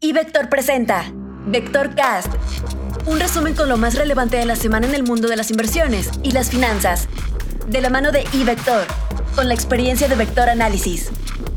iVector presenta VectorCast, un resumen con lo más relevante de la semana en el mundo de las inversiones y las finanzas, de la mano de iVector, con la experiencia de Vector Análisis.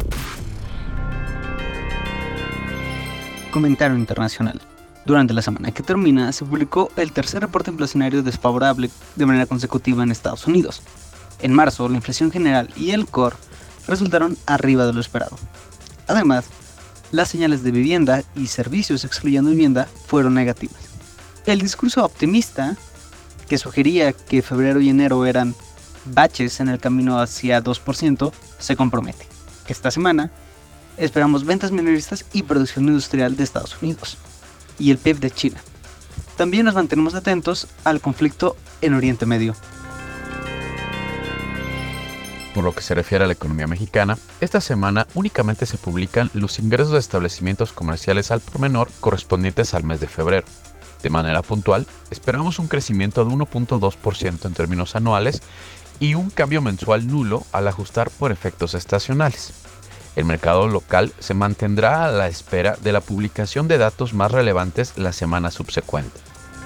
Comentario internacional. Durante la semana que termina, se publicó el tercer reporte inflacionario desfavorable de manera consecutiva en Estados Unidos. En marzo, la inflación general y el core resultaron arriba de lo esperado. Además, las señales de vivienda y servicios excluyendo vivienda fueron negativas. El discurso optimista, que sugería que febrero y enero eran baches en el camino hacia 2%, se compromete. Esta semana esperamos ventas minoristas y producción industrial de Estados Unidos y el PIB de China. También nos mantenemos atentos al conflicto en Oriente Medio. Por lo que se refiere a la economía mexicana, esta semana únicamente se publican los ingresos de establecimientos comerciales al por menor correspondientes al mes de febrero. De manera puntual, esperamos un crecimiento de 1.2% en términos anuales y un cambio mensual nulo al ajustar por efectos estacionales. El mercado local se mantendrá a la espera de la publicación de datos más relevantes la semana subsecuente.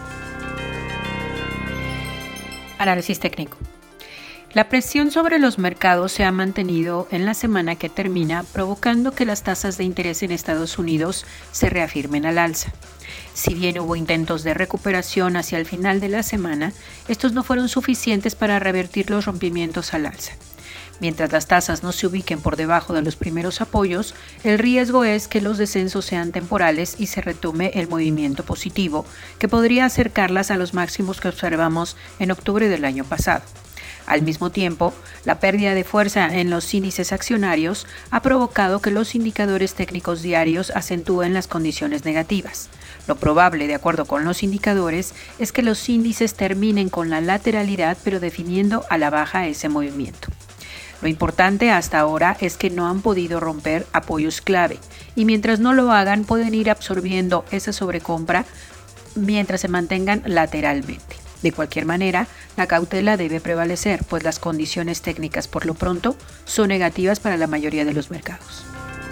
Análisis técnico. La presión sobre los mercados se ha mantenido en la semana que termina, provocando que las tasas de interés en Estados Unidos se reafirmen al alza. Si bien hubo intentos de recuperación hacia el final de la semana, estos no fueron suficientes para revertir los rompimientos al alza. Mientras las tasas no se ubiquen por debajo de los primeros apoyos, el riesgo es que los descensos sean temporales y se retome el movimiento positivo, que podría acercarlas a los máximos que observamos en octubre del año pasado. Al mismo tiempo, la pérdida de fuerza en los índices accionarios ha provocado que los indicadores técnicos diarios acentúen las condiciones negativas. Lo probable, de acuerdo con los indicadores, es que los índices terminen con la lateralidad, pero definiendo a la baja ese movimiento. Lo importante hasta ahora es que no han podido romper apoyos clave y mientras no lo hagan pueden ir absorbiendo esa sobrecompra mientras se mantengan lateralmente. De cualquier manera, la cautela debe prevalecer, pues las condiciones técnicas por lo pronto son negativas para la mayoría de los mercados.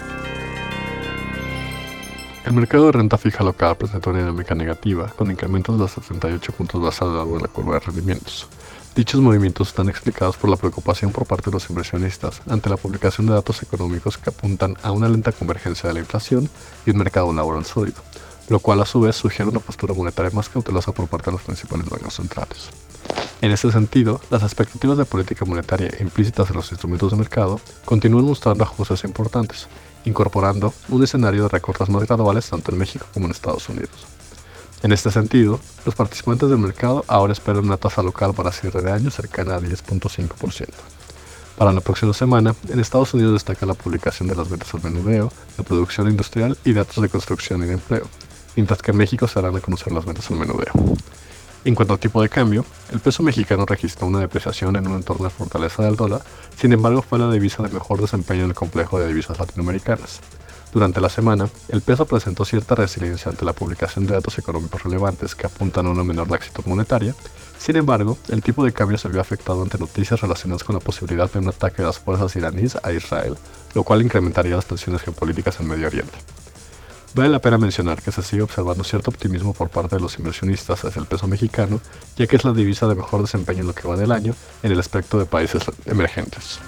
El mercado de renta fija local presentó una dinámica negativa, con incrementos de los 78 puntos basados en la curva de rendimientos. Dichos movimientos están explicados por la preocupación por parte de los inversionistas ante la publicación de datos económicos que apuntan a una lenta convergencia de la inflación y un mercado laboral sólido, lo cual a su vez sugiere una postura monetaria más cautelosa por parte de los principales bancos centrales. En este sentido, las expectativas de política monetaria implícitas en los instrumentos de mercado continúan mostrando ajustes importantes, incorporando un escenario de recortes más graduales tanto en México como en Estados Unidos. En este sentido, los participantes del mercado ahora esperan una tasa local para cierre de año cercana a 10.5%. Para la próxima semana, en Estados Unidos destaca la publicación de las ventas al menudeo, de producción industrial y datos de construcción y de empleo, mientras que en México se harán a conocer las ventas al menudeo. En cuanto al tipo de cambio, el peso mexicano registró una depreciación en un entorno de fortaleza del dólar, sin embargo fue la divisa de mejor desempeño en el complejo de divisas latinoamericanas. Durante la semana, el peso presentó cierta resiliencia ante la publicación de datos económicos relevantes que apuntan a una menor laxitud monetaria. Sin embargo, el tipo de cambio se vio afectado ante noticias relacionadas con la posibilidad de un ataque de las fuerzas iraníes a Israel, lo cual incrementaría las tensiones geopolíticas en Medio Oriente. Vale la pena mencionar que se sigue observando cierto optimismo por parte de los inversionistas hacia el peso mexicano, ya que es la divisa de mejor desempeño en lo que va del año en el aspecto de países emergentes.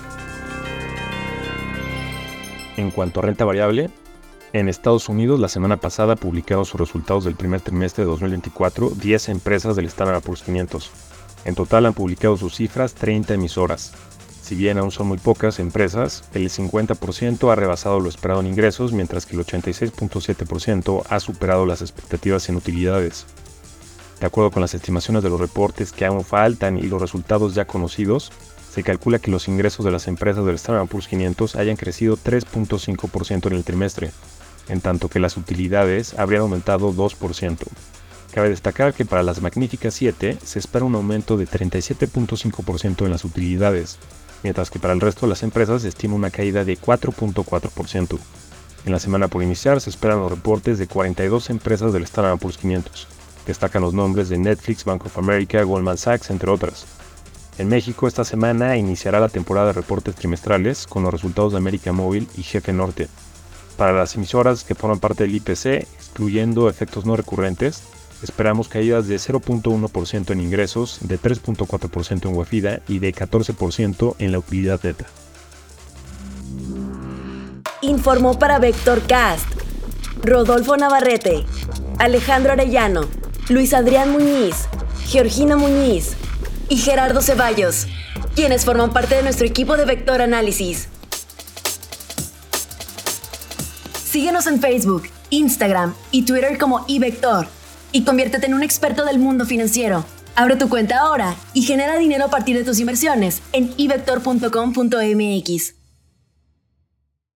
En cuanto a renta variable, en Estados Unidos la semana pasada publicaron sus resultados del primer trimestre de 2024 10 empresas del Standard & Poor's 500. En total han publicado sus cifras 30 emisoras. Si bien aún son muy pocas empresas, el 50% ha rebasado lo esperado en ingresos, mientras que el 86.7% ha superado las expectativas en utilidades. De acuerdo con las estimaciones de los reportes que aún faltan y los resultados ya conocidos, se calcula que los ingresos de las empresas del Standard & Poor's 500 hayan crecido 3.5% en el trimestre, en tanto que las utilidades habrían aumentado 2%. Cabe destacar que para las Magníficas 7 se espera un aumento de 37.5% en las utilidades, mientras que para el resto de las empresas se estima una caída de 4.4%. En la semana por iniciar se esperan los reportes de 42 empresas del Standard & Poor's 500. Destacan los nombres de Netflix, Bank of America, Goldman Sachs, entre otras. En México esta semana iniciará la temporada de reportes trimestrales con los resultados de América Móvil y Jefe Norte. Para las emisoras que forman parte del IPC, excluyendo efectos no recurrentes, esperamos caídas de 0.1% en ingresos, de 3.4% en UEFIDA y de 14% en la utilidad neta. Informó para VectorCast Rodolfo Navarrete, Alejandro Arellano, Luis Adrián Muñiz, Georgina Muñiz y Gerardo Ceballos, quienes forman parte de nuestro equipo de Vector Análisis. Síguenos en Facebook, Instagram y Twitter como iVector y conviértete en un experto del mundo financiero. Abre tu cuenta ahora y genera dinero a partir de tus inversiones en ivector.com.mx.